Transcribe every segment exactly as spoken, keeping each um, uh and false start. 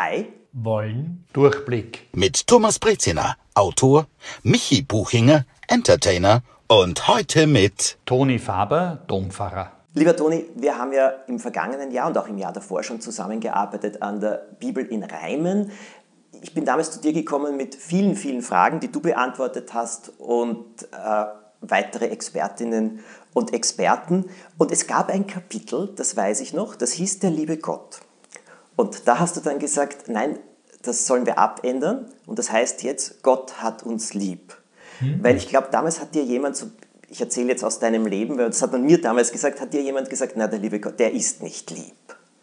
Kai wollen Durchblick mit Thomas Breziner, Autor, Michi Buchinger, Entertainer und heute mit Toni Faber, Dompfarrer. Lieber Toni, wir haben ja im vergangenen Jahr und auch im Jahr davor schon zusammengearbeitet an der Bibel in Reimen. Ich bin damals zu dir gekommen mit vielen, vielen Fragen, die du beantwortet hast und äh, weitere Expertinnen und Experten. Und es gab ein Kapitel, das weiß ich noch, das hieß Der liebe Gott. Und da hast du dann gesagt, nein, das sollen wir abändern. Und das heißt jetzt, Gott hat uns lieb. Mhm. Weil ich glaube, damals hat dir jemand so... Ich erzähle jetzt aus deinem Leben, weil das hat man mir damals gesagt, hat dir jemand gesagt, na, der liebe Gott, der ist nicht lieb.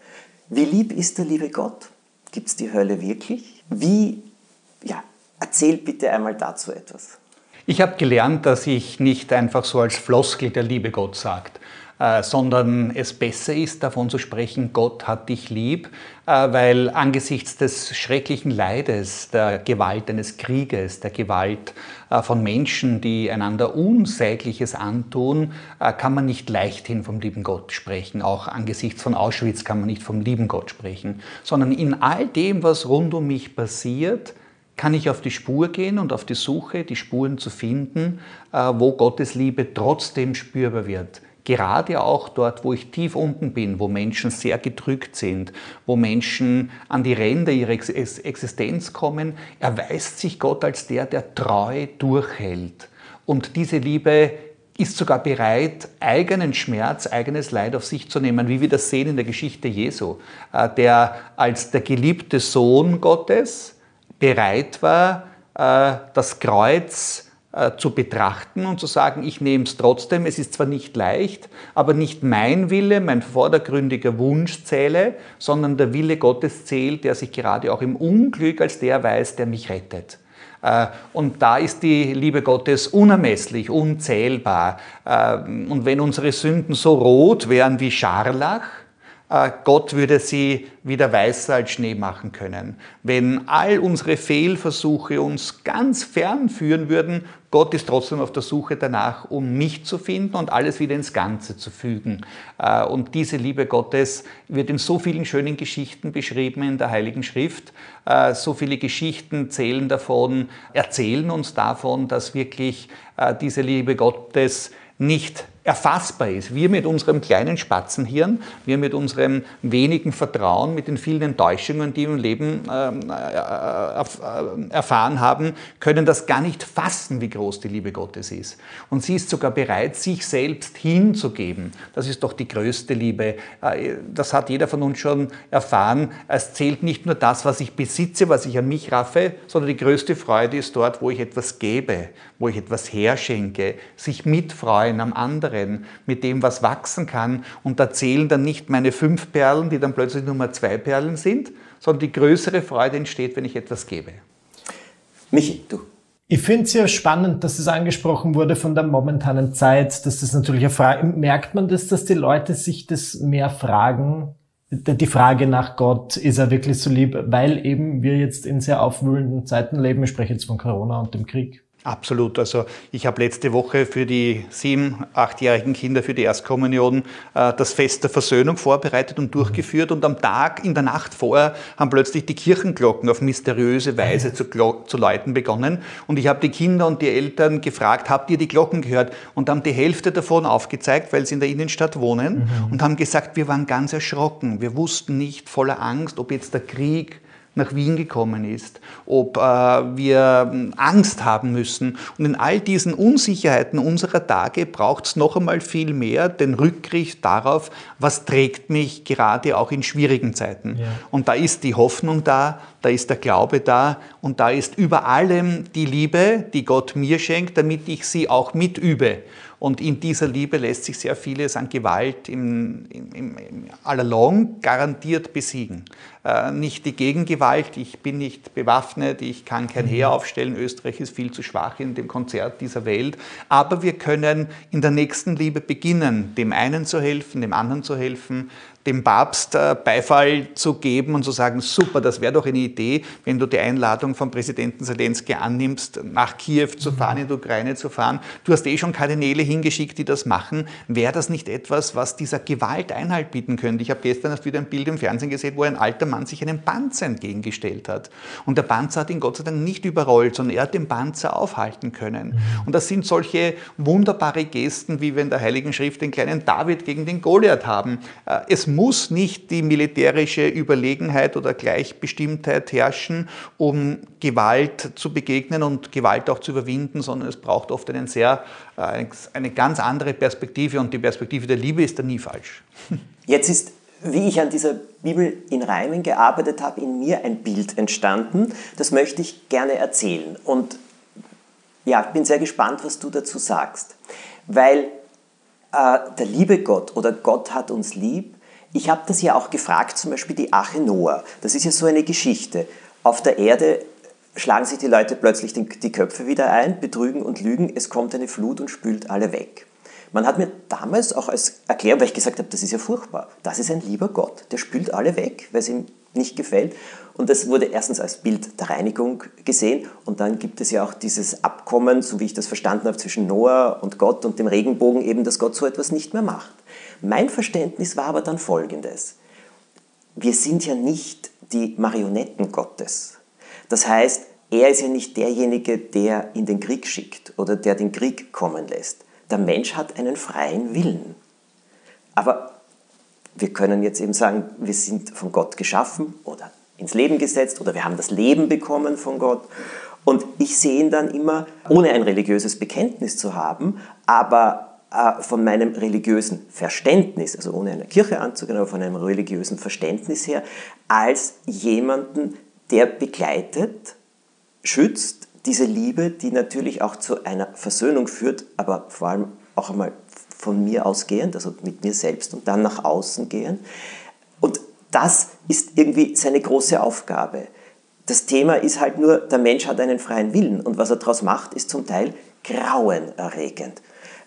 Wie lieb ist der liebe Gott? Gibt es die Hölle wirklich? Wie, ja, erzähl bitte einmal dazu etwas. Ich habe gelernt, dass ich nicht einfach so als Floskel der liebe Gott sagt, äh, sondern es besser ist, davon zu sprechen, Gott hat dich lieb, äh, weil angesichts des schrecklichen Leides, der Gewalt eines Krieges, der Gewalt äh, von Menschen, die einander Unsägliches antun, äh, kann man nicht leichthin vom lieben Gott sprechen. Auch angesichts von Auschwitz kann man nicht vom lieben Gott sprechen, sondern in all dem, was rund um mich passiert, kann ich auf die Spur gehen und auf die Suche, die Spuren zu finden, äh, wo Gottes Liebe trotzdem spürbar wird. Gerade auch dort, wo ich tief unten bin, wo Menschen sehr gedrückt sind, wo Menschen an die Ränder ihrer Existenz kommen, erweist sich Gott als der, der treu durchhält. Und diese Liebe ist sogar bereit, eigenen Schmerz, eigenes Leid auf sich zu nehmen, wie wir das sehen in der Geschichte Jesu, äh, der als der geliebte Sohn Gottes bereit war, äh, das Kreuz zu betrachten und zu sagen, ich nehme es trotzdem, es ist zwar nicht leicht, aber nicht mein Wille, mein vordergründiger Wunsch zähle, sondern der Wille Gottes zählt, der sich gerade auch im Unglück als der weiß, der mich rettet. Und da ist die Liebe Gottes unermesslich, unzählbar. Und wenn unsere Sünden so rot wären wie Scharlach, Gott würde sie wieder weißer als Schnee machen können. Wenn all unsere Fehlversuche uns ganz fern führen würden, Gott ist trotzdem auf der Suche danach, um mich zu finden und alles wieder ins Ganze zu fügen. Und diese Liebe Gottes wird in so vielen schönen Geschichten beschrieben in der Heiligen Schrift. So viele Geschichten zählen davon, erzählen uns davon, dass wirklich diese Liebe Gottes nicht erfassbar ist. Wir mit unserem kleinen Spatzenhirn, wir mit unserem wenigen Vertrauen, mit den vielen Enttäuschungen, die wir im Leben äh, erfahren haben, können das gar nicht fassen, wie groß die Liebe Gottes ist. Und sie ist sogar bereit, sich selbst hinzugeben. Das ist doch die größte Liebe. Das hat jeder von uns schon erfahren. Es zählt nicht nur das, was ich besitze, was ich an mich raffe, sondern die größte Freude ist dort, wo ich etwas gebe, wo ich etwas herschenke, sich mitfreuen am anderen, mit dem, was wachsen kann. Und da zählen dann nicht meine fünf Perlen, die dann plötzlich nur mal zwei Perlen sind, sondern die größere Freude entsteht, wenn ich etwas gebe. Michi, du. Ich finde es ja spannend, dass es angesprochen wurde von der momentanen Zeit, dass das natürlich eine Frage, merkt man das, dass die Leute sich das mehr fragen, die Frage nach Gott, ist er wirklich so lieb, weil eben wir jetzt in sehr aufwühlenden Zeiten leben, ich spreche jetzt von Corona und dem Krieg. Absolut. Also ich habe letzte Woche für die sieben-, achtjährigen Kinder für die Erstkommunion äh, das Fest der Versöhnung vorbereitet und durchgeführt. Und am Tag, in der Nacht vorher, haben plötzlich die Kirchenglocken auf mysteriöse Weise zu, zu läuten begonnen. Und ich habe die Kinder und die Eltern gefragt, habt ihr die Glocken gehört? Und haben die Hälfte davon aufgezeigt, weil sie in der Innenstadt wohnen, mhm. und haben gesagt, wir waren ganz erschrocken. Wir wussten nicht voller Angst, ob jetzt der Krieg nach Wien gekommen ist, ob äh, wir Angst haben müssen. Und in all diesen Unsicherheiten unserer Tage braucht es noch einmal viel mehr den Rückgriff darauf, was trägt mich gerade auch in schwierigen Zeiten. Ja. Und da ist die Hoffnung da, da ist der Glaube da und da ist über allem die Liebe, die Gott mir schenkt, damit ich sie auch mitübe. Und in dieser Liebe lässt sich sehr vieles an Gewalt im, im, im, im allalong garantiert besiegen. Äh, nicht die Gegengewalt, ich bin nicht bewaffnet, ich kann kein Heer aufstellen, Österreich ist viel zu schwach in dem Konzert dieser Welt. Aber wir können in der nächsten Liebe beginnen, dem einen zu helfen, dem anderen zu helfen, dem Papst äh, Beifall zu geben und zu sagen, super, das wäre doch eine Idee, wenn du die Einladung vom Präsidenten Zelensky annimmst, nach Kiew zu fahren, in die Ukraine zu fahren. Du hast eh schon keine Kanäle hingeschickt, die das machen. Wäre das nicht etwas, was dieser Gewalt Einhalt bieten könnte? Ich habe gestern erst wieder ein Bild im Fernsehen gesehen, wo ein alter Mann sich einem Panzer entgegengestellt hat. Und der Panzer hat ihn Gott sei Dank nicht überrollt, sondern er hat den Panzer aufhalten können. Und das sind solche wunderbare Gesten, wie wir in der Heiligen Schrift den kleinen David gegen den Goliath haben. Es muss nicht die militärische Überlegenheit oder Gleichbestimmtheit herrschen, um Gewalt zu begegnen und Gewalt auch zu überwinden, sondern es braucht oft einen sehr, eine ganz andere Perspektive und die Perspektive der Liebe ist da nie falsch. Jetzt ist, wie ich an dieser Bibel in Reimen gearbeitet habe, in mir ein Bild entstanden. Das möchte ich gerne erzählen. Und ja, ich bin sehr gespannt, was du dazu sagst. Weil äh, der liebe Gott oder Gott hat uns lieb, ich habe das ja auch gefragt, zum Beispiel die Arche Noah. Das ist ja so eine Geschichte. Auf der Erde schlagen sich die Leute plötzlich die Köpfe wieder ein, betrügen und lügen, es kommt eine Flut und spült alle weg. Man hat mir damals auch als Erklärung, weil ich gesagt habe, das ist ja furchtbar, das ist ein lieber Gott, der spült alle weg, weil es ihm nicht gefällt. Und das wurde erstens als Bild der Reinigung gesehen und dann gibt es ja auch dieses Abkommen, so wie ich das verstanden habe, zwischen Noah und Gott und dem Regenbogen eben, dass Gott so etwas nicht mehr macht. Mein Verständnis war aber dann folgendes: Wir sind ja nicht die Marionetten Gottes. Das heißt, er ist ja nicht derjenige, der in den Krieg schickt oder der den Krieg kommen lässt. Der Mensch hat einen freien Willen. Aber wir können jetzt eben sagen, wir sind von Gott geschaffen oder ins Leben gesetzt oder wir haben das Leben bekommen von Gott. Und ich sehe ihn dann immer, ohne ein religiöses Bekenntnis zu haben, aber äh, von meinem religiösen Verständnis, also ohne eine Kirche anzugehen, aber von einem religiösen Verständnis her, als jemanden, der begleitet, schützt, diese Liebe, die natürlich auch zu einer Versöhnung führt, aber vor allem auch einmal von mir ausgehend, also mit mir selbst und dann nach außen gehen. Und das ist irgendwie seine große Aufgabe. Das Thema ist halt nur, der Mensch hat einen freien Willen und was er daraus macht, ist zum Teil grauenerregend.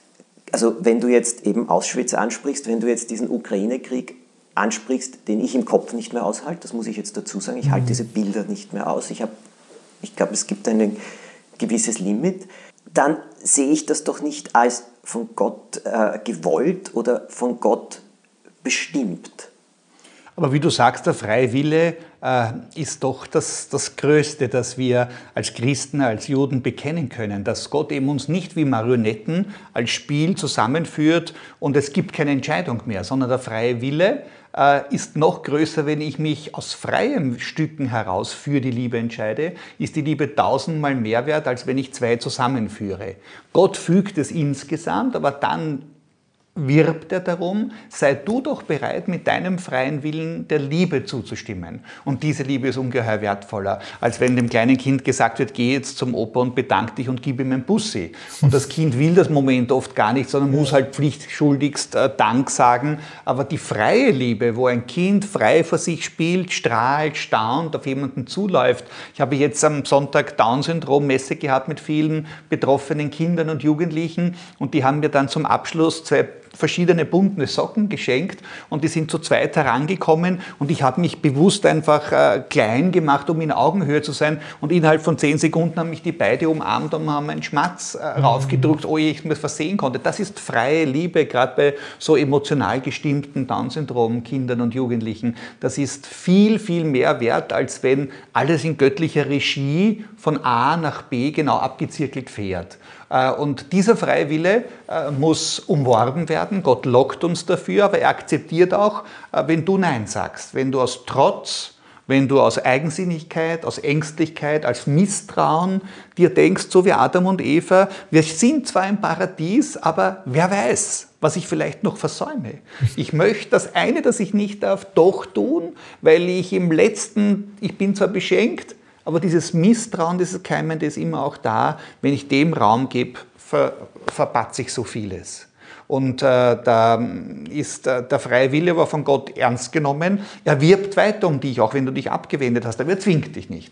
Also wenn du jetzt eben Auschwitz ansprichst, wenn du jetzt diesen Ukraine-Krieg ansprichst, den ich im Kopf nicht mehr aushalte, das muss ich jetzt dazu sagen, ich halte diese Bilder nicht mehr aus, ich, hab, ich glaube, es gibt ein gewisses Limit, dann sehe ich das doch nicht als von Gott äh, gewollt oder von Gott bestimmt. Aber wie du sagst, der freie Wille äh, ist doch das, das Größte, das wir als Christen, als Juden bekennen können, dass Gott eben uns nicht wie Marionetten als Spiel zusammenführt und es gibt keine Entscheidung mehr, sondern der freie Wille äh, ist noch größer, wenn ich mich aus freien Stücken heraus für die Liebe entscheide, ist die Liebe tausendmal mehr wert, als wenn ich zwei zusammenführe. Gott fügt es insgesamt, aber dann wirbt er darum, sei du doch bereit, mit deinem freien Willen der Liebe zuzustimmen. Und diese Liebe ist ungeheuer wertvoller, als wenn dem kleinen Kind gesagt wird, geh jetzt zum Opa und bedank dich und gib ihm ein Bussi. Und das Kind will das Moment oft gar nicht, sondern muss halt pflichtschuldigst äh, Dank sagen. Aber die freie Liebe, wo ein Kind frei vor sich spielt, strahlt, staunt, auf jemanden zuläuft. Ich habe jetzt am Sonntag Down-Syndrom-Messe gehabt mit vielen betroffenen Kindern und Jugendlichen und die haben mir dann zum Abschluss zwei verschiedene bunte Socken geschenkt und die sind zu zweit herangekommen und ich habe mich bewusst einfach äh, klein gemacht, um in Augenhöhe zu sein und innerhalb von zehn Sekunden haben mich die beide umarmt und haben einen Schmatz äh, raufgedrückt, oh je, ich mir versehen konnte. Das ist freie Liebe, gerade bei so emotional gestimmten Down-Syndrom-Kindern und Jugendlichen. Das ist viel, viel mehr wert, als wenn alles in göttlicher Regie von A nach B genau abgezirkelt fährt. Und dieser freie Wille muss umworben werden. Gott lockt uns dafür, aber er akzeptiert auch, wenn du Nein sagst. Wenn du aus Trotz, wenn du aus Eigensinnigkeit, aus Ängstlichkeit, als Misstrauen dir denkst, so wie Adam und Eva, wir sind zwar im Paradies, aber wer weiß, was ich vielleicht noch versäume. Ich möchte das eine, das ich nicht darf, doch tun, weil ich im letzten, ich bin zwar beschenkt, aber dieses Misstrauen, dieses Keimen, das ist immer auch da. Wenn ich dem Raum gebe, ver, verpatze ich so vieles. Und äh, da ist äh, der freie Wille aber von Gott ernst genommen. Er wirbt weiter um dich, auch wenn du dich abgewendet hast, aber er zwingt dich nicht.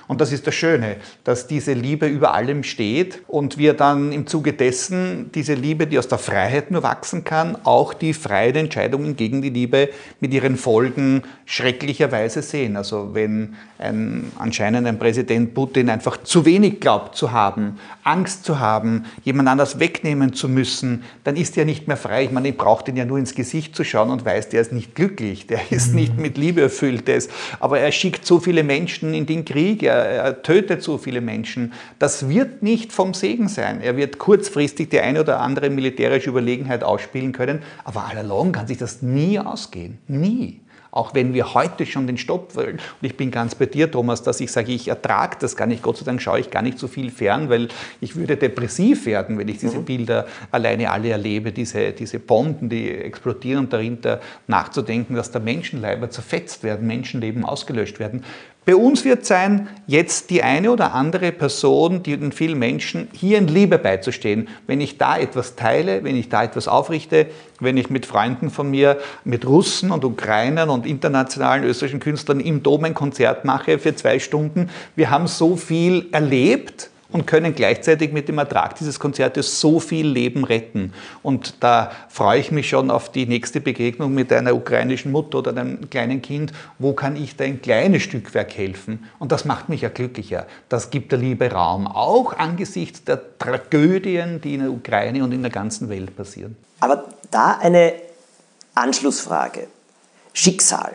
Und das ist das Schöne, dass diese Liebe über allem steht und wir dann im Zuge dessen diese Liebe, die aus der Freiheit nur wachsen kann, auch die freien Entscheidungen gegen die Liebe mit ihren Folgen schrecklicherweise sehen. Also wenn ein, anscheinend ein Präsident Putin einfach zu wenig glaubt zu haben, Angst zu haben, jemand anders wegnehmen zu müssen, dann ist er nicht mehr frei. Ich meine, ich brauche ihn ja nur ins Gesicht zu schauen und weiß, der ist nicht glücklich, der ist nicht mit Liebe erfüllt. Der ist, aber er schickt so viele Menschen in den Krieg, er, er tötet so viele Menschen. Das wird nicht vom Segen sein. Er wird kurzfristig die eine oder andere militärische Überlegenheit ausspielen können, aber all along kann sich das nie ausgehen. Nie. Auch wenn wir heute schon den Stopp wollen. Und ich bin ganz bei dir, Thomas, dass ich sage, ich ertrage das gar nicht. Gott sei Dank schaue ich gar nicht so viel fern, weil ich würde depressiv werden, wenn ich diese mhm. Bilder alleine alle erlebe, diese, diese Bomben, die explodieren und dahinter nachzudenken, dass da Menschenleiber zerfetzt werden, Menschenleben ausgelöscht werden. Bei uns wird sein, jetzt die eine oder andere Person, die den vielen Menschen hier in Liebe beizustehen. Wenn ich da etwas teile, wenn ich da etwas aufrichte, wenn ich mit Freunden von mir, mit Russen und Ukrainern und internationalen österreichischen Künstlern im Dom ein Konzert mache für zwei Stunden. Wir haben so viel erlebt und können gleichzeitig mit dem Ertrag dieses Konzertes so viel Leben retten. Und da freue ich mich schon auf die nächste Begegnung mit einer ukrainischen Mutter oder einem kleinen Kind. Wo kann ich da ein kleines Stückwerk helfen? Und das macht mich ja glücklicher. Das gibt der Liebe Raum, auch angesichts der Tragödien, die in der Ukraine und in der ganzen Welt passieren. Aber da eine Anschlussfrage. Schicksal.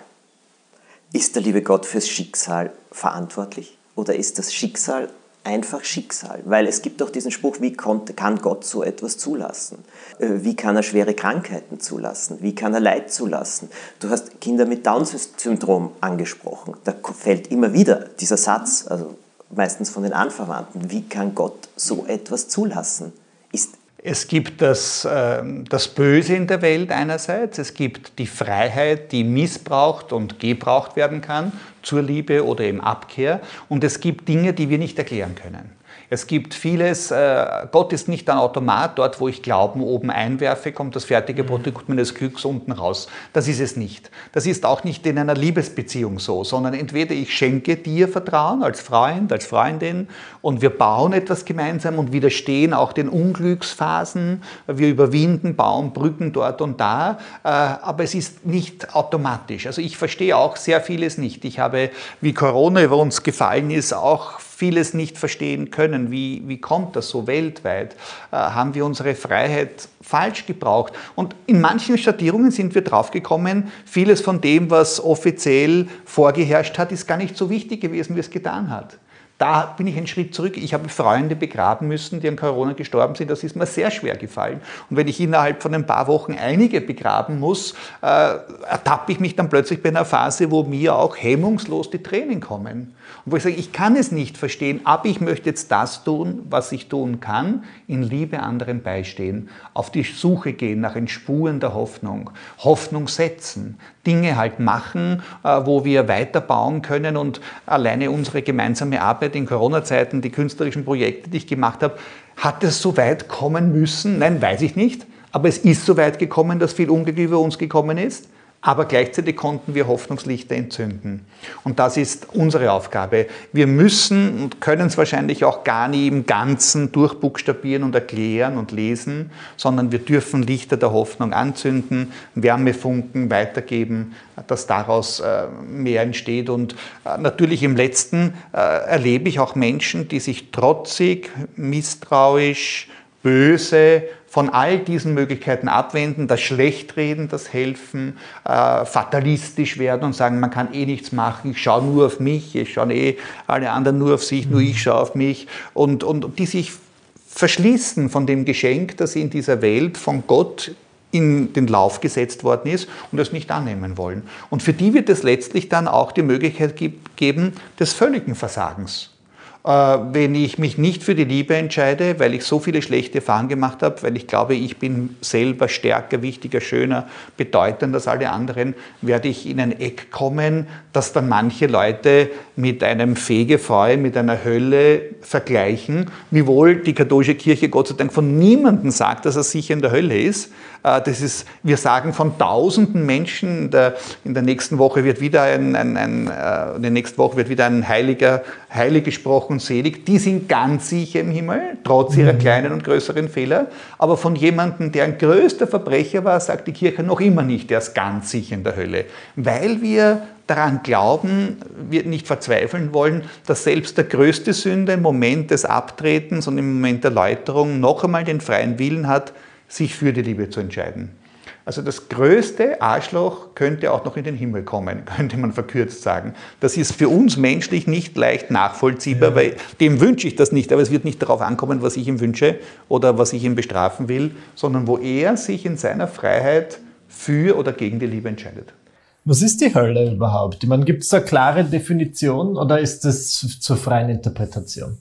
Ist der liebe Gott fürs Schicksal verantwortlich? Oder ist das Schicksal einfach Schicksal? Weil es gibt doch diesen Spruch, wie kann Gott so etwas zulassen? Wie kann er schwere Krankheiten zulassen? Wie kann er Leid zulassen? Du hast Kinder mit Down-Syndrom angesprochen. Da fällt immer wieder dieser Satz, also meistens von den Anverwandten, wie kann Gott so etwas zulassen? Ist Es gibt das, äh, das Böse in der Welt einerseits, es gibt die Freiheit, die missbraucht und gebraucht werden kann zur Liebe oder eben Abkehr, und es gibt Dinge, die wir nicht erklären können. Es gibt vieles, äh, Gott ist nicht ein Automat, dort wo ich Glauben oben einwerfe, kommt das fertige Produkt meines Glücks unten raus. Das ist es nicht. Das ist auch nicht in einer Liebesbeziehung so, sondern entweder ich schenke dir Vertrauen als Freund, als Freundin und wir bauen etwas gemeinsam und widerstehen auch den Unglücksphasen, wir überwinden, bauen Brücken dort und da, äh, aber es ist nicht automatisch. Also ich verstehe auch sehr vieles nicht. Ich habe, wie Corona über uns gefallen ist, auch vieles nicht verstehen können. Wie, wie kommt das so weltweit? Äh, haben wir unsere Freiheit falsch gebraucht? Und in manchen Schattierungen sind wir draufgekommen, vieles von dem, was offiziell vorgeherrscht hat, ist gar nicht so wichtig gewesen, wie es getan hat. Da bin ich einen Schritt zurück. Ich habe Freunde begraben müssen, die an Corona gestorben sind. Das ist mir sehr schwer gefallen. Und wenn ich innerhalb von ein paar Wochen einige begraben muss, äh, ertappe ich mich dann plötzlich bei einer Phase, wo mir auch hemmungslos die Tränen kommen. Und wo ich sage, ich kann es nicht verstehen, aber ich möchte jetzt das tun, was ich tun kann, in Liebe anderen beistehen, auf die Suche gehen nach den Spuren der Hoffnung, Hoffnung setzen, Dinge halt machen, wo wir weiterbauen können, und alleine unsere gemeinsame Arbeit in Corona-Zeiten, die künstlerischen Projekte, die ich gemacht habe, hat es so weit kommen müssen? Nein, weiß ich nicht, aber es ist so weit gekommen, dass viel Unglück über uns gekommen ist. Aber gleichzeitig konnten wir Hoffnungslichter entzünden. Und das ist unsere Aufgabe. Wir müssen und können es wahrscheinlich auch gar nie im Ganzen durchbuchstabieren und erklären und lesen, sondern wir dürfen Lichter der Hoffnung anzünden, Wärmefunken weitergeben, dass daraus mehr entsteht. Und natürlich im Letzten erlebe ich auch Menschen, die sich trotzig, misstrauisch, böse von all diesen Möglichkeiten abwenden, das Schlechtreden, das Helfen, äh, fatalistisch werden und sagen, man kann eh nichts machen, ich schaue nur auf mich, ich schaue eh alle anderen nur auf sich, nur ich schaue auf mich, und, und die sich verschließen von dem Geschenk, das in dieser Welt von Gott in den Lauf gesetzt worden ist und es nicht annehmen wollen. Und für die wird es letztlich dann auch die Möglichkeit geben des völligen Versagens. Wenn ich mich nicht für die Liebe entscheide, weil ich so viele schlechte Erfahrungen gemacht habe, weil ich glaube, ich bin selber stärker, wichtiger, schöner, bedeutender als alle anderen, werde ich in ein Eck kommen, das dann manche Leute mit einem Fegefeuer, mit einer Hölle vergleichen, wiewohl die katholische Kirche Gott sei Dank von niemandem sagt, dass er sicher in der Hölle ist. Das ist, wir sagen von tausenden Menschen, in der, in der nächsten Woche wird wieder ein, ein, ein, in der nächsten Woche wird wieder ein Heiliger, heilig gesprochen, selig, die sind ganz sicher im Himmel, trotz ihrer kleinen und größeren Fehler. Aber von jemandem, der ein größter Verbrecher war, sagt die Kirche noch immer nicht, der ist ganz sicher in der Hölle. Weil wir daran glauben, wir nicht verzweifeln wollen, dass selbst der größte Sünder im Moment des Abtretens und im Moment der Läuterung noch einmal den freien Willen hat, sich für die Liebe zu entscheiden. Also das größte Arschloch könnte auch noch in den Himmel kommen, könnte man verkürzt sagen. Das ist für uns menschlich nicht leicht nachvollziehbar, ja. Weil dem wünsche ich das nicht, aber es wird nicht darauf ankommen, was ich ihm wünsche oder was ich ihm bestrafen will, sondern wo er sich in seiner Freiheit für oder gegen die Liebe entscheidet. Was ist die Hölle überhaupt? Ich meine, gibt es da eine klare Definition oder ist das zur freien Interpretation?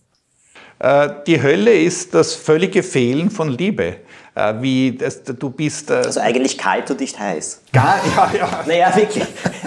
Die Hölle ist das völlige Fehlen von Liebe. Wie das, du bist... Also eigentlich kalt und nicht heiß. Gar, ja, ja. Naja, wirklich.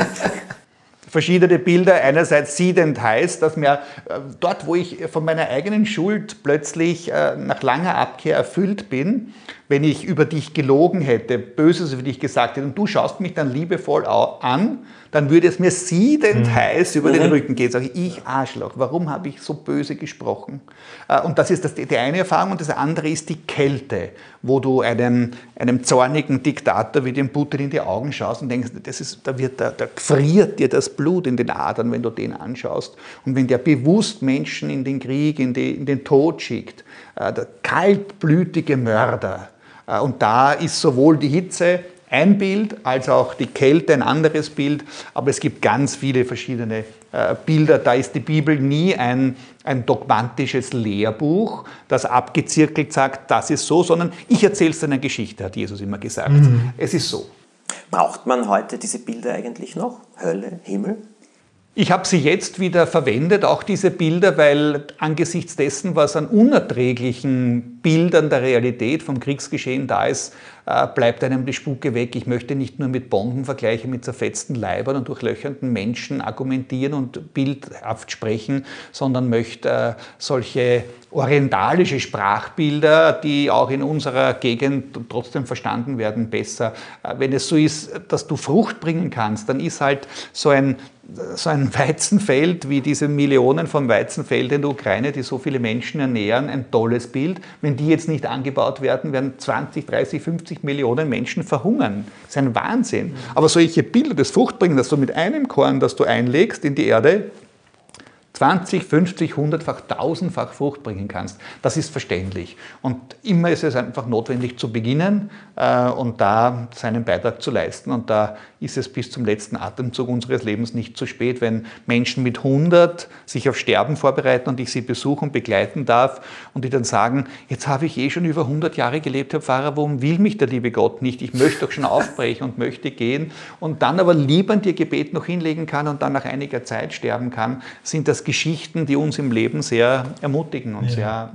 Verschiedene Bilder, einerseits siedend heiß, dass mir dort, wo ich von meiner eigenen Schuld plötzlich nach langer Abkehr erfüllt bin, wenn ich über dich gelogen hätte, Böses über dich gesagt hätte und du schaust mich dann liebevoll an, dann würde es mir siedend mhm. heiß über mhm. den Rücken gehen. Sage ich, ich Arschloch, warum habe ich so böse gesprochen? Und das ist das, die eine Erfahrung. Und das andere ist die Kälte, wo du einem, einem zornigen Diktator wie dem Putin in die Augen schaust und denkst, das ist, da, wird, da, da friert dir das Blut in den Adern, wenn du den anschaust. Und wenn der bewusst Menschen in den Krieg, in, die, in den Tod schickt, der kaltblütige Mörder. Und da ist sowohl die Hitze ein Bild, als auch die Kälte ein anderes Bild, aber es gibt ganz viele verschiedene äh, Bilder. Da ist die Bibel nie ein, ein dogmatisches Lehrbuch, das abgezirkelt sagt, das ist so, sondern ich erzähle es eine Geschichte, hat Jesus immer gesagt. Mhm. Es ist so. Braucht man heute diese Bilder eigentlich noch? Hölle, Himmel? Ich habe sie jetzt wieder verwendet, auch diese Bilder, weil angesichts dessen, was an unerträglichen Bildern der Realität vom Kriegsgeschehen da ist, äh, bleibt einem die Spucke weg. Ich möchte nicht nur mit Bombenvergleichen, mit zerfetzten Leibern und durchlöchernden Menschen argumentieren und bildhaft sprechen, sondern möchte äh, solche orientalische Sprachbilder, die auch in unserer Gegend trotzdem verstanden werden, besser. Äh, wenn es so ist, dass du Frucht bringen kannst, dann ist halt so ein so ein Weizenfeld wie diese Millionen von Weizenfeldern in der Ukraine, die so viele Menschen ernähren, ein tolles Bild. Wenn die jetzt nicht angebaut werden, werden zwanzig, dreißig, fünfzig Millionen Menschen verhungern. Das ist ein Wahnsinn. Aber solche Bilder des Fruchtbringen, dass du mit einem Korn, das du einlegst in die Erde, zwanzig, fünfzig, hundertfach, tausendfach Frucht bringen kannst. Das ist verständlich. Und immer ist es einfach notwendig zu beginnen äh, und da seinen Beitrag zu leisten. Und da ist es bis zum letzten Atemzug unseres Lebens nicht zu spät, wenn Menschen mit hundert sich auf Sterben vorbereiten und ich sie besuchen und begleiten darf und die dann sagen, jetzt habe ich eh schon über hundert Jahre gelebt, Herr Pfarrer, warum will mich der liebe Gott nicht? Ich möchte doch schon aufbrechen und möchte gehen. Und dann aber lieber dir Gebet noch hinlegen kann und dann nach einiger Zeit sterben kann, sind das Geschichten, die uns im Leben sehr ermutigen und ja. sehr,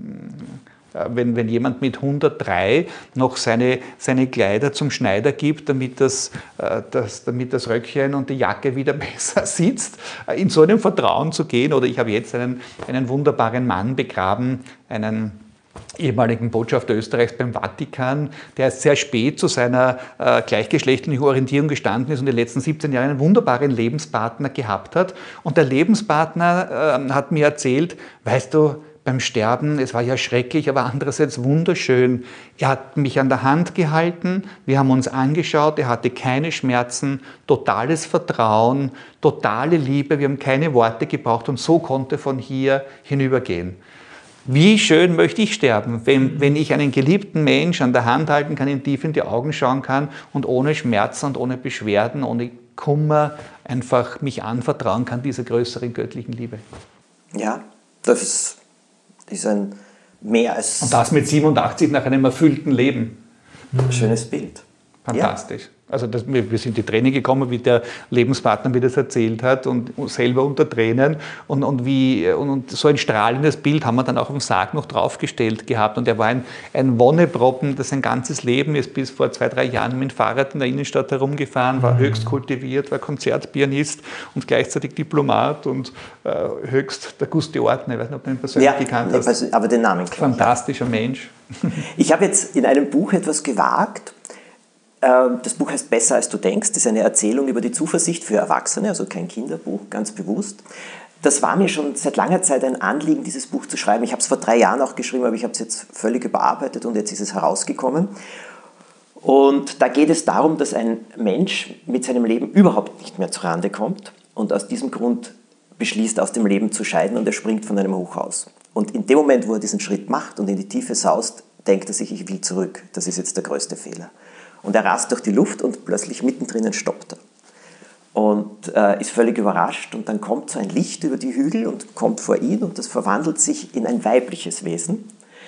wenn, wenn jemand mit hundertdrei noch seine, seine Kleider zum Schneider gibt, damit das, das, damit das Röckchen und die Jacke wieder besser sitzt, in so einem Vertrauen zu gehen. Oder ich habe jetzt einen, einen wunderbaren Mann begraben, einen ehemaligen Botschafter Österreichs beim Vatikan, der erst sehr spät zu seiner äh, gleichgeschlechtlichen Orientierung gestanden ist und in den letzten siebzehn Jahren einen wunderbaren Lebenspartner gehabt hat. Und der Lebenspartner äh, hat mir erzählt, weißt du, beim Sterben, es war ja schrecklich, aber andererseits wunderschön. Er hat mich an der Hand gehalten, wir haben uns angeschaut, er hatte keine Schmerzen, totales Vertrauen, totale Liebe, wir haben keine Worte gebraucht und so konnte von hier hinübergehen. Wie schön möchte ich sterben, wenn, wenn ich einen geliebten Mensch an der Hand halten kann, ihm tief in die Augen schauen kann und ohne Schmerzen und ohne Beschwerden, ohne Kummer einfach mich anvertrauen kann dieser größeren göttlichen Liebe. Ja, das ist, ist ein mehr als... Und das mit siebenundachtzig nach einem erfüllten Leben. Schönes Bild. Fantastisch. Ja. Also das, wir, wir sind die Tränen gekommen, wie der Lebenspartner mir das erzählt hat und selber unter Tränen. Und, und, wie, und, und so ein strahlendes Bild haben wir dann auch im Sarg noch draufgestellt gehabt. Und er war ein, ein Wonneproppen, das sein ganzes Leben ist, bis vor zwei, drei Jahren mit dem Fahrrad in der Innenstadt herumgefahren, war höchst kultiviert, war Konzertpianist und gleichzeitig Diplomat und äh, höchst der Gusti Ortner, ich weiß nicht, ob du ihn persönlich ja, gekannt nee, hast. Aber den Namen kenne ich. Fantastischer Mensch. Ich habe jetzt in einem Buch etwas gewagt. Das Buch heißt Besser als du denkst. Das ist eine Erzählung über die Zuversicht für Erwachsene, also kein Kinderbuch, ganz bewusst. Das war mir schon seit langer Zeit ein Anliegen, dieses Buch zu schreiben. Ich habe es vor drei Jahren auch geschrieben, aber ich habe es jetzt völlig überarbeitet und jetzt ist es herausgekommen. Und da geht es darum, dass ein Mensch mit seinem Leben überhaupt nicht mehr zurande kommt und aus diesem Grund beschließt, aus dem Leben zu scheiden, und er springt von einem Hochhaus. Und in dem Moment, wo er diesen Schritt macht und in die Tiefe saust, denkt er sich, ich will zurück. Das ist jetzt der größte Fehler. Und er rast durch die Luft und plötzlich mittendrin stoppt er. Und äh, ist völlig überrascht, und dann kommt so ein Licht über die Hügel und kommt vor ihn, und das verwandelt sich in ein weibliches Wesen.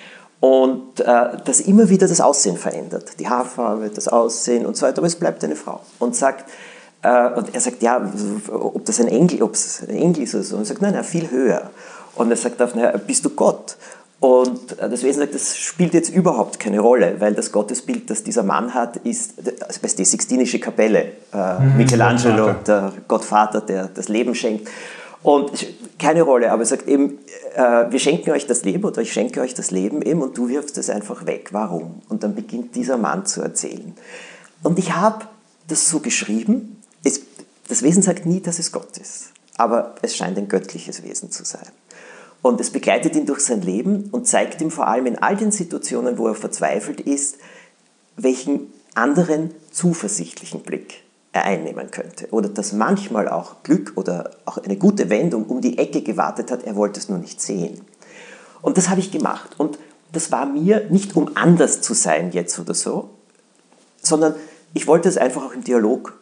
Und äh, das immer wieder das Aussehen verändert. Die Haarfarbe, das Aussehen und so weiter, aber es bleibt eine Frau. Und, sagt, äh, und er sagt, ja, ob das ein Engel, ob es ein Engel ist oder so. Und er sagt, nein, nein, viel höher. Und er sagt, na, bist du Gott? Und das Wesen sagt, das spielt jetzt überhaupt keine Rolle, weil das Gottesbild, das dieser Mann hat, ist also die Sixtinische Kapelle, äh, mhm, Michelangelo, der Gottvater, der das Leben schenkt. Und keine Rolle, aber er sagt eben, äh, wir schenken euch das Leben, oder ich schenke euch das Leben eben, und du wirfst es einfach weg. Warum? Und dann beginnt dieser Mann zu erzählen. Und ich habe das so geschrieben, es, das Wesen sagt nie, dass es Gott ist, aber es scheint ein göttliches Wesen zu sein. Und es begleitet ihn durch sein Leben und zeigt ihm vor allem in all den Situationen, wo er verzweifelt ist, welchen anderen zuversichtlichen Blick er einnehmen könnte. Oder dass manchmal auch Glück oder auch eine gute Wendung um die Ecke gewartet hat, er wollte es nur nicht sehen. Und das habe ich gemacht. Und das war mir nicht, um anders zu sein jetzt oder so, sondern ich wollte es einfach auch im Dialog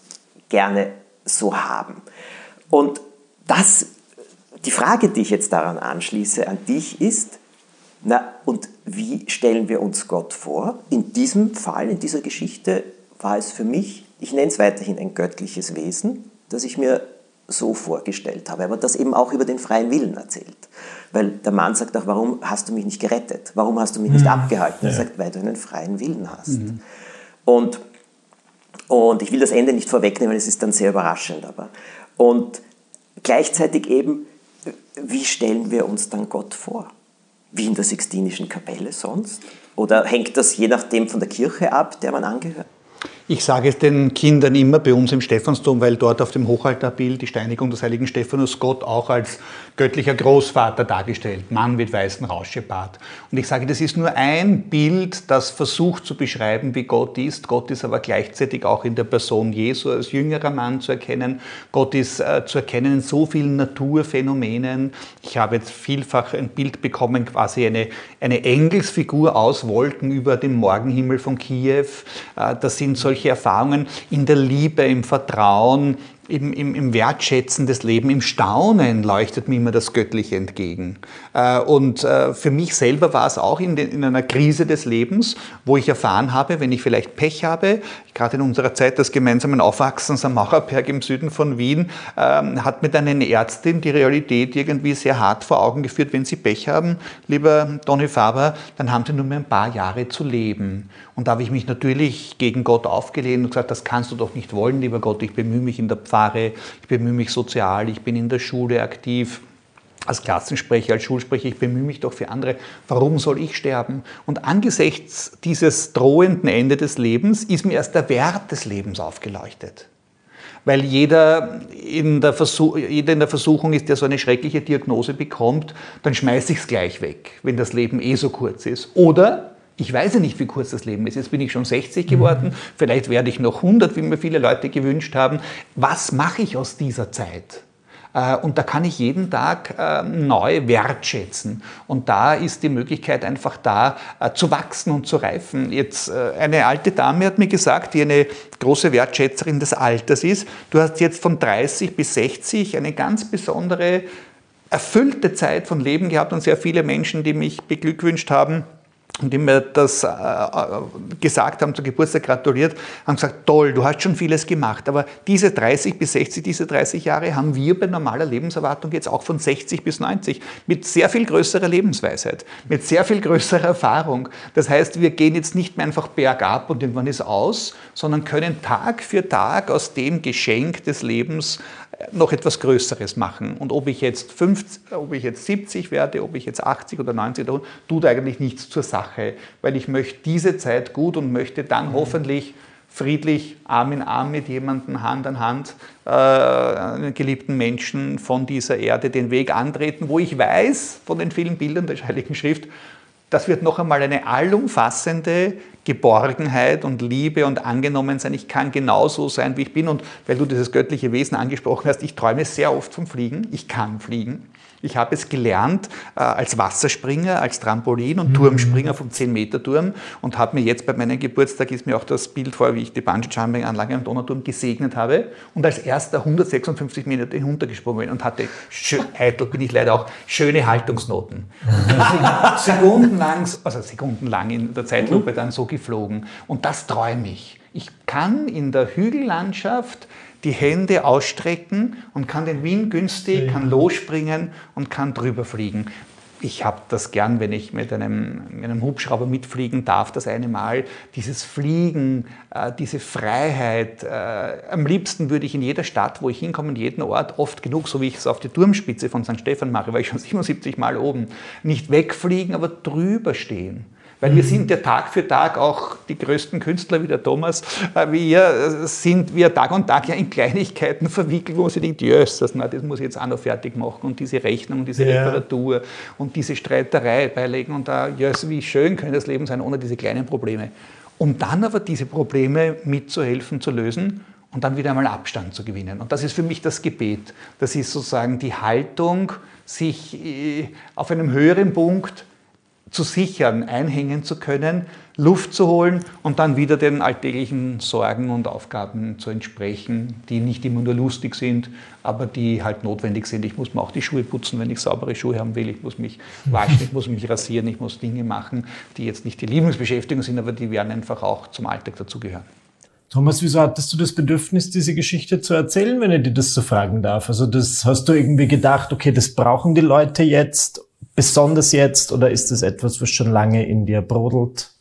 gerne so haben. Und das Die Frage, die ich jetzt daran anschließe, an dich ist, na, und wie stellen wir uns Gott vor? In diesem Fall, in dieser Geschichte, war es für mich, ich nenne es weiterhin ein göttliches Wesen, das ich mir so vorgestellt habe, aber das eben auch über den freien Willen erzählt. Weil der Mann sagt auch, warum hast du mich nicht gerettet? Warum hast du mich nicht mhm. abgehalten? Er ja. sagt, weil du einen freien Willen hast. Mhm. Und, und ich will das Ende nicht vorwegnehmen, es ist dann sehr überraschend. Aber. Und gleichzeitig eben, wie stellen wir uns dann Gott vor? Wie in der Sixtinischen Kapelle sonst? Oder hängt das je nachdem von der Kirche ab, der man angehört? Ich sage es den Kindern immer bei uns im Stephansdom, weil dort auf dem Hochaltarbild die Steinigung des heiligen Stephanus Gott auch als göttlicher Großvater dargestellt, Mann mit weißem Rauschebart. Und ich sage, das ist nur ein Bild, das versucht zu beschreiben, wie Gott ist. Gott ist aber gleichzeitig auch in der Person Jesu als jüngerer Mann zu erkennen. Gott ist äh, zu erkennen in so vielen Naturphänomenen. Ich habe jetzt vielfach ein Bild bekommen, quasi eine, eine Engelsfigur aus Wolken über dem Morgenhimmel von Kiew. Äh, das sind solche Erfahrungen in der Liebe, im Vertrauen, im, im, im Wertschätzen des Lebens, im Staunen leuchtet mir immer das Göttliche entgegen. Und für mich selber war es auch in, den, in einer Krise des Lebens, wo ich erfahren habe, wenn ich vielleicht Pech habe, gerade in unserer Zeit des gemeinsamen Aufwachsens am Macherberg im Süden von Wien, ähm, hat mir dann eine Ärztin die Realität irgendwie sehr hart vor Augen geführt, wenn Sie Pech haben, lieber Donny Faber, dann haben Sie nur mehr ein paar Jahre zu leben. Und da habe ich mich natürlich gegen Gott aufgelehnt und gesagt, das kannst du doch nicht wollen, lieber Gott, ich bemühe mich in der Pfarre, ich bemühe mich sozial, ich bin in der Schule aktiv, als Klassensprecher, als Schulsprecher, ich bemühe mich doch für andere, warum soll ich sterben? Und angesichts dieses drohenden Ende des Lebens ist mir erst der Wert des Lebens aufgeleuchtet. Weil jeder in der, Versuch, jeder in der Versuchung ist, der so eine schreckliche Diagnose bekommt, dann schmeiße ich es gleich weg, wenn das Leben eh so kurz ist. Oder ich weiß ja nicht, wie kurz das Leben ist. Jetzt bin ich schon sechzig geworden, vielleicht werde ich noch hundert, wie mir viele Leute gewünscht haben. Was mache ich aus dieser Zeit? Und da kann ich jeden Tag neu wertschätzen. Und da ist die Möglichkeit einfach da, zu wachsen und zu reifen. Jetzt eine alte Dame hat mir gesagt, die eine große Wertschätzerin des Alters ist, du hast jetzt von dreißig bis sechzig eine ganz besondere, erfüllte Zeit von Leben gehabt und sehr viele Menschen, die mich beglückwünscht haben, und die mir das äh, gesagt haben, zum Geburtstag gratuliert, haben gesagt, toll, du hast schon vieles gemacht, aber diese dreißig bis sechzig, diese dreißig Jahre haben wir bei normaler Lebenserwartung jetzt auch von sechzig bis neunzig mit sehr viel größerer Lebensweisheit, mit sehr viel größerer Erfahrung. Das heißt, wir gehen jetzt nicht mehr einfach bergab und irgendwann ist aus, sondern können Tag für Tag aus dem Geschenk des Lebens noch etwas Größeres machen. Und ob ich jetzt fünfzig, ob ich jetzt siebzig werde, ob ich jetzt achtzig oder neunzig, tut eigentlich nichts zur Sache, weil ich möchte diese Zeit gut und möchte dann mhm. hoffentlich friedlich, Arm in Arm mit jemandem, Hand an Hand, äh, einen geliebten Menschen von dieser Erde den Weg antreten, wo ich weiß, von den vielen Bildern der Heiligen Schrift, das wird noch einmal eine allumfassende Geborgenheit und Liebe und Angenommensein. Ich kann genauso sein, wie ich bin. Und weil du dieses göttliche Wesen angesprochen hast, ich träume sehr oft vom Fliegen. Ich kann fliegen. Ich habe es gelernt äh, als Wasserspringer, als Trampolin und mhm. Turmspringer vom zehn-Meter-Turm und habe mir jetzt bei meinem Geburtstag, ist mir auch das Bild vor, wie ich die Bungee-Jumping-Anlage am Donauturm gesegnet habe und als erster hundertsechsundfünfzig Meter hinuntergesprungen bin und hatte, eitel bin ich leider auch, schöne Haltungsnoten. sekundenlang, also sekundenlang in der Zeitlupe dann so geflogen. Und das träume ich. Ich kann in der Hügellandschaft die Hände ausstrecken und kann den Wind günstig, ja. kann losspringen und kann drüber fliegen. Ich habe das gern, wenn ich mit einem, mit einem Hubschrauber mitfliegen darf, das eine Mal. Dieses Fliegen, äh, diese Freiheit. Äh, am liebsten würde ich in jeder Stadt, wo ich hinkomme, in jedem Ort, oft genug, so wie ich es auf die Turmspitze von Sankt Stephan mache, weil ich schon siebenundsiebzig Mal oben, nicht wegfliegen, aber drüber stehen. Weil wir sind ja Tag für Tag auch die größten Künstler wie der Thomas, wir sind wir Tag und Tag ja in Kleinigkeiten verwickelt, wo man sich denkt, jösses, na, das muss ich jetzt auch noch fertig machen und diese Rechnung und diese ja. Reparatur und diese Streiterei beilegen und da, jösses, wie schön könnte das Leben sein ohne diese kleinen Probleme. Um dann aber diese Probleme mitzuhelfen, zu lösen und dann wieder einmal Abstand zu gewinnen. Und das ist für mich das Gebet. Das ist sozusagen die Haltung, sich auf einem höheren Punkt zu sichern, einhängen zu können, Luft zu holen und dann wieder den alltäglichen Sorgen und Aufgaben zu entsprechen, die nicht immer nur lustig sind, aber die halt notwendig sind. Ich muss mir auch die Schuhe putzen, wenn ich saubere Schuhe haben will. Ich muss mich waschen, ich muss mich rasieren, ich muss Dinge machen, die jetzt nicht die Lieblingsbeschäftigung sind, aber die werden einfach auch zum Alltag dazugehören. Thomas, wieso hattest du das Bedürfnis, diese Geschichte zu erzählen, wenn ich dir das so fragen darf? Also das hast du irgendwie gedacht, okay, das brauchen die Leute jetzt, besonders jetzt, oder ist das etwas, was schon lange in dir brodelt?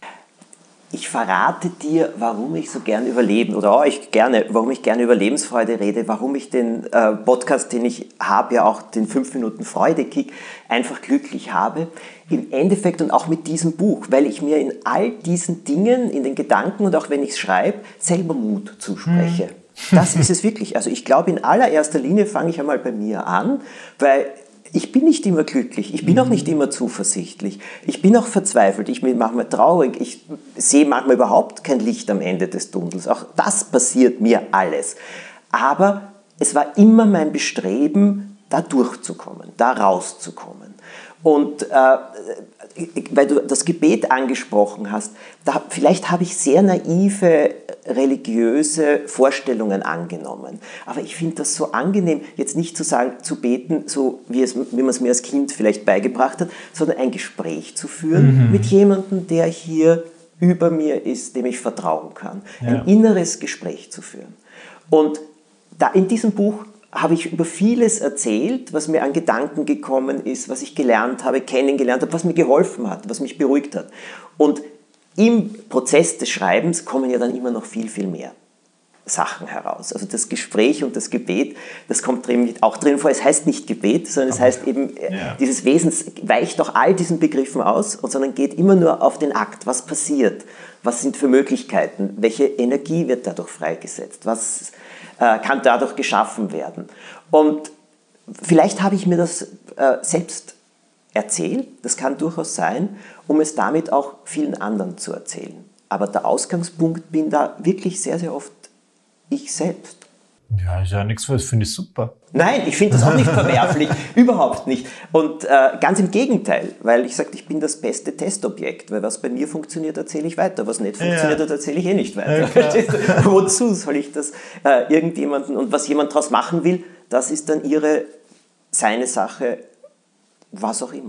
Ich verrate dir, warum ich so gern über Leben, oder euch gerne, warum ich gerne über Lebensfreude rede, warum ich den äh, Podcast, den ich habe, ja auch den fünf Minuten Freude-Kick, einfach glücklich habe. Im Endeffekt und auch mit diesem Buch, weil ich mir in all diesen Dingen, in den Gedanken und auch wenn ich es schreibe, selber Mut zuspreche. Hm. Das ist es wirklich. Also ich glaube, in allererster Linie fange ich einmal bei mir an, weil ich bin nicht immer glücklich, ich bin mhm. auch nicht immer zuversichtlich, ich bin auch verzweifelt, ich bin manchmal traurig, ich sehe manchmal überhaupt kein Licht am Ende des Tunnels. Auch das passiert mir alles. Aber es war immer mein Bestreben, da durchzukommen, da rauszukommen. Und äh, weil du das Gebet angesprochen hast, da, vielleicht habe ich sehr naive religiöse Vorstellungen angenommen. Aber ich finde das so angenehm, jetzt nicht zu sagen, zu beten, so wie, es, wie man es mir als Kind vielleicht beigebracht hat, sondern ein Gespräch zu führen mhm. mit jemandem, der hier über mir ist, dem ich vertrauen kann. Ja. Ein inneres Gespräch zu führen. Und da in diesem Buch habe ich über vieles erzählt, was mir an Gedanken gekommen ist, was ich gelernt habe, kennengelernt habe, was mir geholfen hat, was mich beruhigt hat. Und im Prozess des Schreibens kommen ja dann immer noch viel, viel mehr Sachen heraus. Also das Gespräch und das Gebet, das kommt drin, auch drin vor. Es heißt nicht Gebet, sondern es heißt eben, ja. dieses Wesen weicht auch all diesen Begriffen aus, sondern geht immer nur auf den Akt. Was passiert? Was sind für Möglichkeiten? Welche Energie wird dadurch freigesetzt? Was äh, kann dadurch geschaffen werden? Und vielleicht habe ich mir das äh, selbst erzählt, das kann durchaus sein, um es damit auch vielen anderen zu erzählen. Aber der Ausgangspunkt bin da wirklich sehr, sehr oft ich selbst. Ja, ist ja nichts, das finde ich super. Nein, ich finde das auch nicht verwerflich, überhaupt nicht. Und äh, ganz im Gegenteil, weil ich sage, ich bin das beste Testobjekt, weil was bei mir funktioniert, erzähle ich weiter, was nicht funktioniert, ja. das erzähle ich eh nicht weiter. Ja, wozu soll ich das äh, irgendjemanden, und was jemand daraus machen will, das ist dann ihre, seine Sache, was auch immer.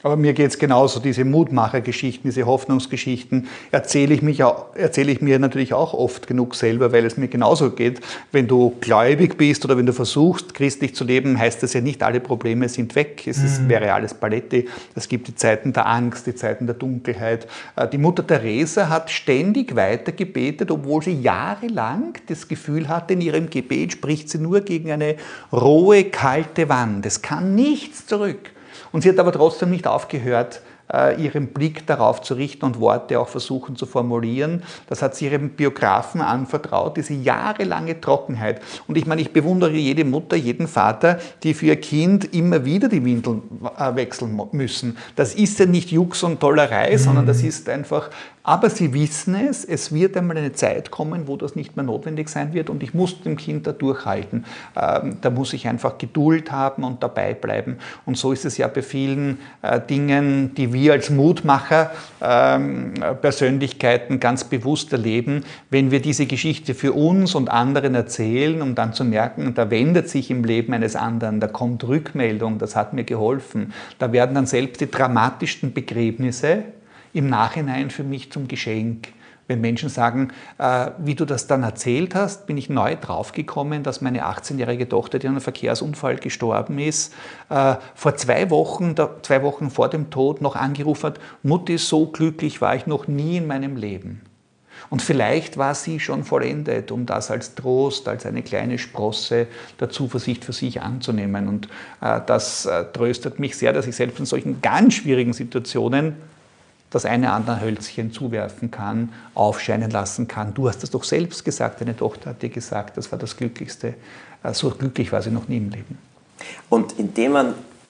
Aber mir geht es genauso, diese Mutmachergeschichten, diese Hoffnungsgeschichten erzähle ich, mich auch, erzähle ich mir natürlich auch oft genug selber, weil es mir genauso geht. Wenn du gläubig bist oder wenn du versuchst, christlich zu leben, heißt das ja nicht, alle Probleme sind weg. Es ist, mhm. wäre alles Paletti. Es gibt die Zeiten der Angst, die Zeiten der Dunkelheit. Die Mutter Teresa hat ständig weiter gebetet, obwohl sie jahrelang das Gefühl hatte, in ihrem Gebet spricht sie nur gegen eine rohe, kalte Wand. Es kann nichts zurück. Und sie hat aber trotzdem nicht aufgehört, ihren Blick darauf zu richten und Worte auch versuchen zu formulieren. Das hat sie ihrem Biografen anvertraut, diese jahrelange Trockenheit. Und ich meine, ich bewundere jede Mutter, jeden Vater, die für ihr Kind immer wieder die Windeln wechseln müssen. Das ist ja nicht Jux und Tollerei, mhm. sondern das ist einfach... Aber sie wissen es, es wird einmal eine Zeit kommen, wo das nicht mehr notwendig sein wird und ich muss dem Kind da durchhalten. Ähm, da muss ich einfach Geduld haben und dabei bleiben. Und so ist es ja bei vielen äh, Dingen, die wir als Mutmacher ähm, Persönlichkeiten ganz bewusst erleben, wenn wir diese Geschichte für uns und anderen erzählen, um dann zu merken, da wendet sich im Leben eines anderen, da kommt Rückmeldung, das hat mir geholfen. Da werden dann selbst die dramatischsten Begräbnisse im Nachhinein für mich zum Geschenk. Wenn Menschen sagen, äh, wie du das dann erzählt hast, bin ich neu draufgekommen, dass meine achtzehnjährige Tochter, die an einem Verkehrsunfall gestorben ist, äh, vor zwei Wochen, da, zwei Wochen vor dem Tod noch angerufen hat, Mutti, so glücklich war ich noch nie in meinem Leben. Und vielleicht war sie schon vollendet, um das als Trost, als eine kleine Sprosse der Zuversicht für sich anzunehmen. Und äh, das äh, tröstet mich sehr, dass ich selbst in solchen ganz schwierigen Situationen das eine andere Hölzchen zuwerfen kann, aufscheinen lassen kann. Du hast das doch selbst gesagt, deine Tochter hat dir gesagt, das war das Glücklichste. So glücklich war sie noch nie im Leben. Und indem man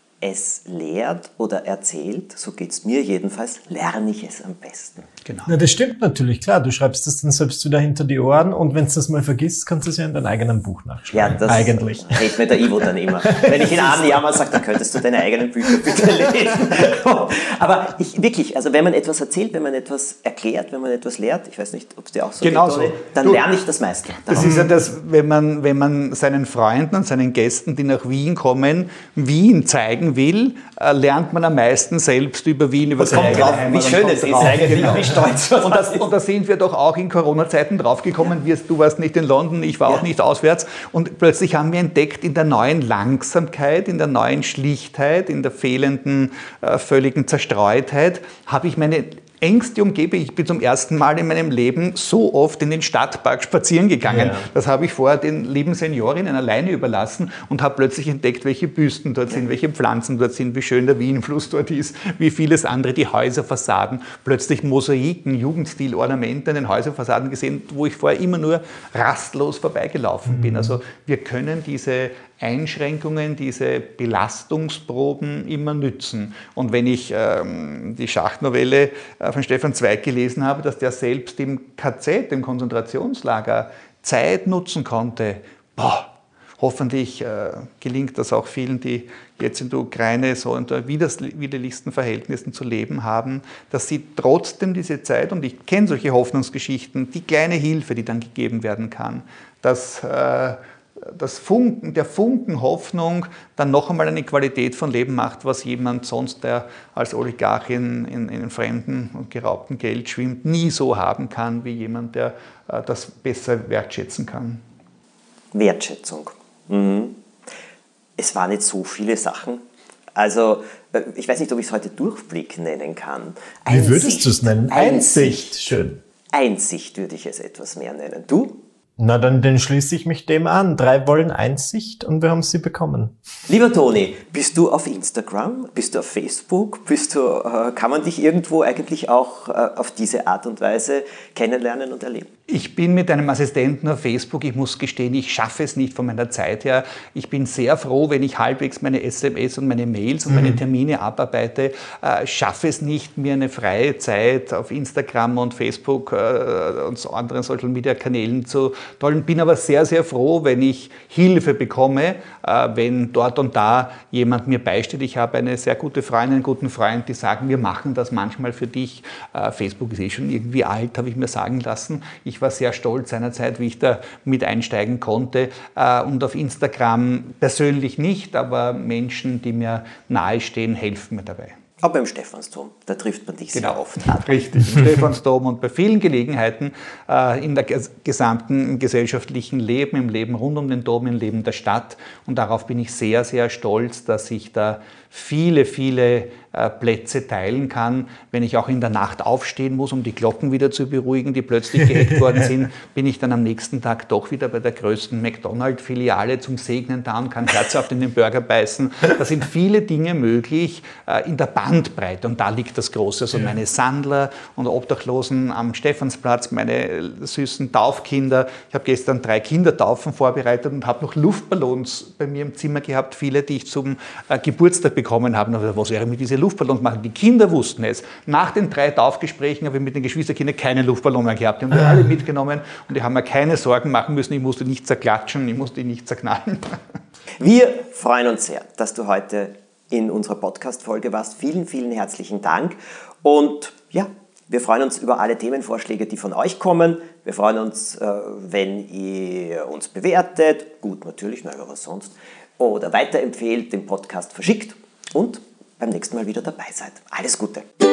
es lehrt oder erzählt, so geht es mir jedenfalls, lerne ich es am besten. Genau. Na, das stimmt natürlich, klar. Du schreibst das dann selbst wieder hinter die Ohren und wenn du das mal vergisst, kannst du es ja in deinem eigenen Buch nachschlagen. Ja, das eigentlich. Redet mir der Ivo dann immer. Wenn ich in einem Jahr mal sage, dann könntest du deine eigenen Bücher bitte lesen. Aber ich, wirklich, also wenn man etwas erzählt, wenn man etwas erklärt, wenn man etwas lehrt, ich weiß nicht, ob es dir auch so genau geht, so. Toni, dann du, lerne ich das meiste. Das ist ja das, wenn man, wenn man seinen Freunden und seinen Gästen, die nach Wien kommen, Wien zeigen will, lernt man am meisten selbst über Wien, über seine eigene drauf, Heimat. wie schön es ist eigentlich, genau. wie stolz man und, das, ist. und da sind wir doch auch in Corona-Zeiten draufgekommen. Du warst nicht in London, ich war ja. auch nicht auswärts. Und plötzlich haben wir entdeckt, in der neuen Langsamkeit, in der neuen Schlichtheit, in der fehlenden, äh, völligen Zerstreutheit, habe ich meine engste Umgebung. Ich bin zum ersten Mal in meinem Leben so oft in den Stadtpark spazieren gegangen. Ja. Das habe ich vorher den lieben Seniorinnen alleine überlassen und habe plötzlich entdeckt, welche Büsten dort sind, welche Pflanzen dort sind, wie schön der Wienfluss dort ist, wie vieles andere, die Häuserfassaden, plötzlich Mosaiken, Jugendstil, Ornamente an den Häuserfassaden gesehen, wo ich vorher immer nur rastlos vorbeigelaufen mhm. bin. Also wir können diese Einschränkungen, diese Belastungsproben immer nützen. Und wenn ich ähm, die Schacht-Novelle äh, von Stefan Zweig gelesen habe, dass der selbst im K Z, im Konzentrationslager, Zeit nutzen konnte, boah, hoffentlich äh, gelingt das auch vielen, die jetzt in der Ukraine so unter widerlichsten Verhältnissen zu leben haben, dass sie trotzdem diese Zeit, und ich kenne solche Hoffnungsgeschichten, die kleine Hilfe, die dann gegeben werden kann, dass äh, Das Funken, der Funken Hoffnung dann noch einmal eine Qualität von Leben macht, was jemand sonst, der als Oligarch in, in, in fremden und geraubten Geld schwimmt, nie so haben kann, wie jemand, der äh, das besser wertschätzen kann. Wertschätzung. Mhm. Es waren nicht so viele Sachen. Also, ich weiß nicht, ob ich es heute Durchblick nennen kann. Einsicht. Wie würdest du es nennen? Einsicht. Einsicht. Schön. Einsicht würde ich es etwas mehr nennen. Du? Na, dann, dann schließe ich mich dem an. Drei wollen Einsicht und wir haben sie bekommen. Lieber Toni, bist du auf Instagram? Bist du auf Facebook? Bist du, äh, kann man dich irgendwo eigentlich auch äh, auf diese Art und Weise kennenlernen und erleben? Ich bin mit einem Assistenten auf Facebook. Ich muss gestehen, ich schaffe es nicht von meiner Zeit her. Ich bin sehr froh, wenn ich halbwegs meine S M S und meine Mails und mhm. meine Termine abarbeite. Äh, schaffe es nicht, mir eine freie Zeit auf Instagram und Facebook äh, und so anderen Social-Media-Kanälen zu tollen. Bin aber sehr, sehr froh, wenn ich Hilfe bekomme, äh, wenn dort und da jemand mir beisteht. Ich habe eine sehr gute Freundin, einen guten Freund, die sagen, wir machen das manchmal für dich. Äh, Facebook ist eh schon irgendwie alt, habe ich mir sagen lassen. Ich war sehr stolz seinerzeit, wie ich da mit einsteigen konnte. Äh, und auf Instagram persönlich nicht, aber Menschen, die mir nahestehen, helfen mir dabei. Aber im Stephansdom, da trifft man dich genau. sehr oft an. Richtig, im Stephansdom und bei vielen Gelegenheiten äh, in der ges gesamten gesellschaftlichen Leben, im Leben rund um den Dom, im Leben der Stadt. Und darauf bin ich sehr, sehr stolz, dass ich da viele, viele äh, Plätze teilen kann. Wenn ich auch in der Nacht aufstehen muss, um die Glocken wieder zu beruhigen, die plötzlich gehackt worden sind, bin ich dann am nächsten Tag doch wieder bei der größten McDonald's-Filiale zum Segnen da und kann herzhaft in den Burger beißen. Da sind viele Dinge möglich äh, in der Bandbreite und da liegt das Große. Also meine Sandler und Obdachlosen am Stephansplatz, meine süßen Taufkinder. Ich habe gestern drei Kindertaufen vorbereitet und habe noch Luftballons bei mir im Zimmer gehabt, viele, die ich zum äh, Geburtstag bekommen habe. Aber was wäre mit diesen Luftballons machen? Die Kinder wussten es. Nach den drei Taufgesprächen habe ich mit den Geschwisterkindern keine Luftballons mehr gehabt. Die haben wir alle mitgenommen und die haben mir keine Sorgen machen müssen. Ich musste nicht zerklatschen, ich musste nicht zerknallen. Wir freuen uns sehr, dass du heute in unserer Podcast-Folge warst. Vielen, vielen herzlichen Dank. Und ja, wir freuen uns über alle Themenvorschläge, die von euch kommen. Wir freuen uns, wenn ihr uns bewertet. Gut, natürlich, naja, was sonst. Oder weiterempfehlt, den Podcast verschickt und beim nächsten Mal wieder dabei seid. Alles Gute!